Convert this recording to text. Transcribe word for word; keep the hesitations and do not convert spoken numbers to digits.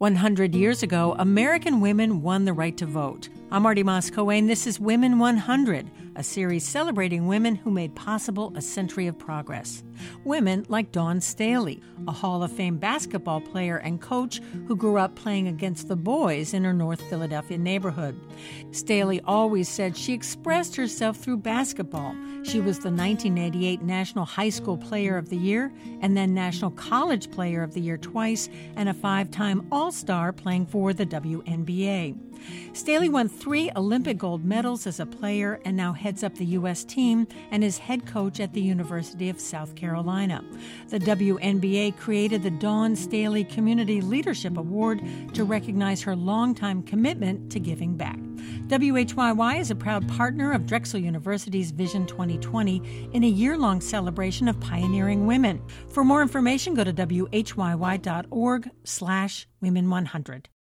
one hundred years ago, American women won the right to vote. I'm Marty Moss-Coane. This is Women one hundred, a series celebrating women who made possible a century of progress. Women like Dawn Staley, a Hall of Fame basketball player and coach who grew up playing against the boys in her North Philadelphia neighborhood. Staley always said she expressed herself through basketball. She was the nineteen eighty-eight National High School Player of the Year and then National College Player of the Year twice and a five-time All-Star playing for the W N B A. Staley won three Olympic gold medals as a player and now heads up the U S team and is head coach at the University of South Carolina. The W N B A created the Dawn Staley Community Leadership Award to recognize her longtime commitment to giving back. W H Y Y is a proud partner of Drexel University's Vision twenty twenty in a year-long celebration of pioneering women. For more information, go to W H Y Y dot org slash women one hundred.